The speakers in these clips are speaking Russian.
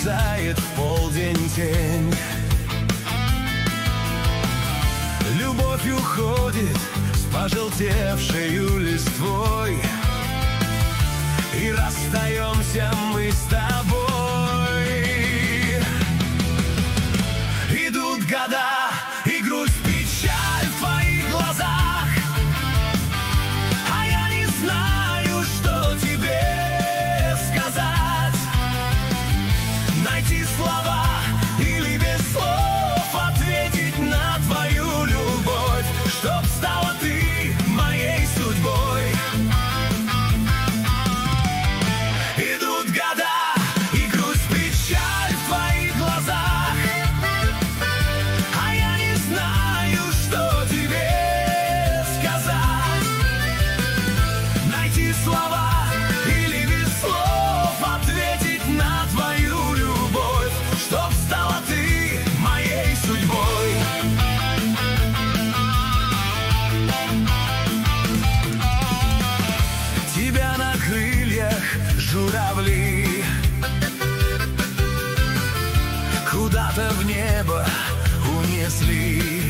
бросает в полдень тень. Любовь уходит с пожелтевшею листвой, и расстаемся мы с тобой. Идут года, и грусть, печаль в твоих глазах, а я не знаю, что тебе сказать. Найти слова или без слов ответить на твою любовь, чтоб стала ты моей судьбой. Идут года, и грусть, печаль в твоих глазах, а я не знаю, что тебе сказать. Найти слова или без слов ответить на твою любовь, чтоб стала ты моей судьбой. Тебя на крыльях журавли куда-то в небо унесли.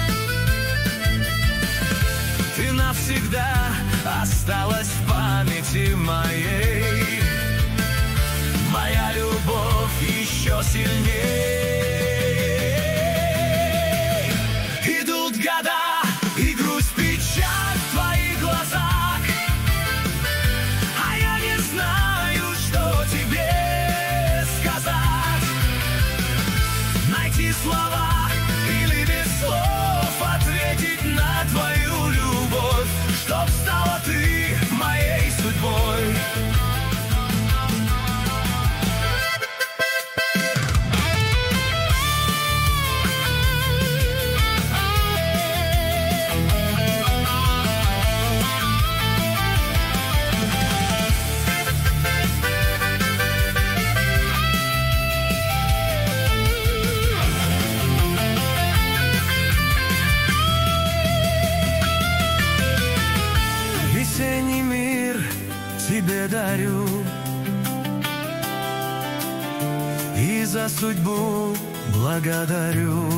Ты навсегда осталась в памяти моей. Моя любовь еще сильней. Идут года, и грусть, печаль в твоих глазах, а я не знаю, что тебе сказать. Найти слова или без слов ответить на твою любовь, чтоб стала ты моей судьбой. Весенний мир тебе дарю, и за судьбу благодарю.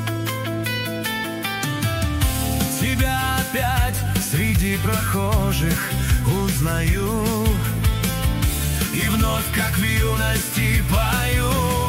Тебя опять среди прохожих узнаю, и вновь, как в юности, пою.